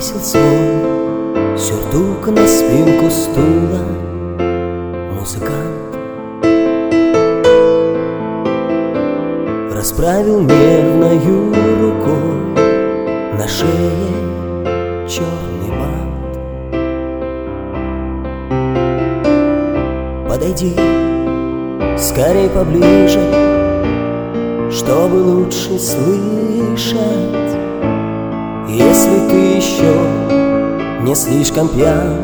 повесил свой сюртук на спинку стула музыкант. Расправил нервною рукой на шее черный бант. Подойди скорей поближе, чтобы лучше слышать. Если ты еще не слишком пьян,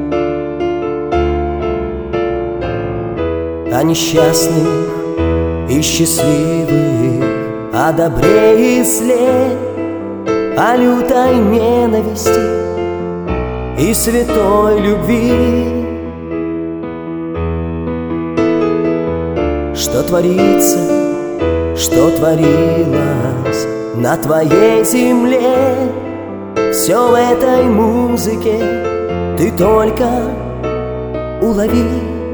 о несчастных и счастливых, о добре и зле, о лютой ненависти и святой любви. Что творится, что творилось на твоей земле, все в этой музыке ты только улови.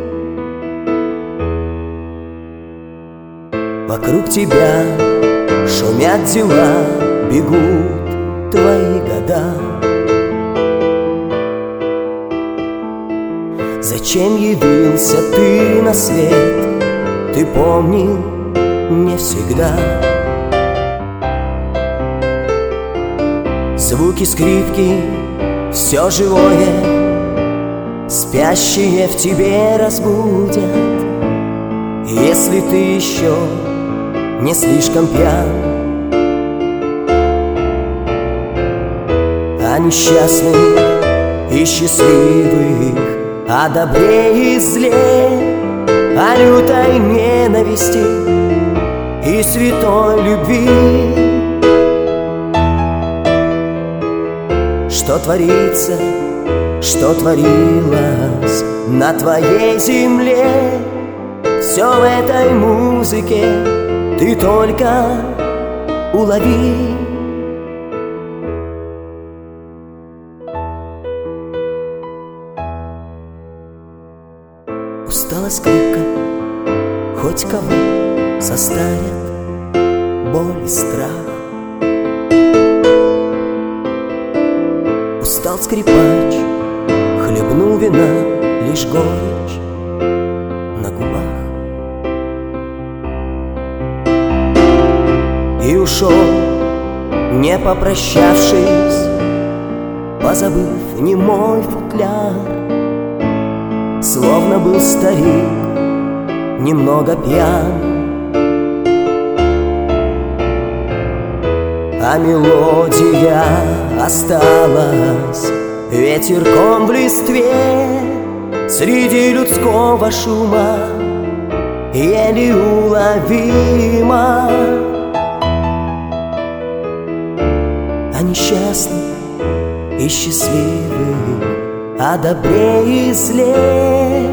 Вокруг тебя шумят дела, бегут твои года. Зачем явился ты на свет, ты помнил не всегда. Звуки скрипки, все живое, спящие в тебе разбудят. Если ты еще не слишком пьян, о несчастных и счастливых, о добре и зле, о лютой ненависти и святой любви. Что творится, что творилось на твоей земле, все в этой музыке ты только улови. Устала скрипка, хоть кого состарят боль и страх. Устал скрипач, хлебнул вина, лишь горечь на губах. И ушел, не попрощавшись, позабыв немой футляр. Словно был старик, немного пьян, а мелодия осталась ветерком в листве. Среди людского шума еле уловима. О несчастных и счастливых, о добре и зле,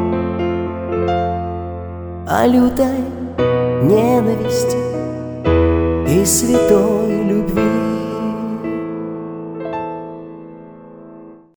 о лютой ненависти и святой любви.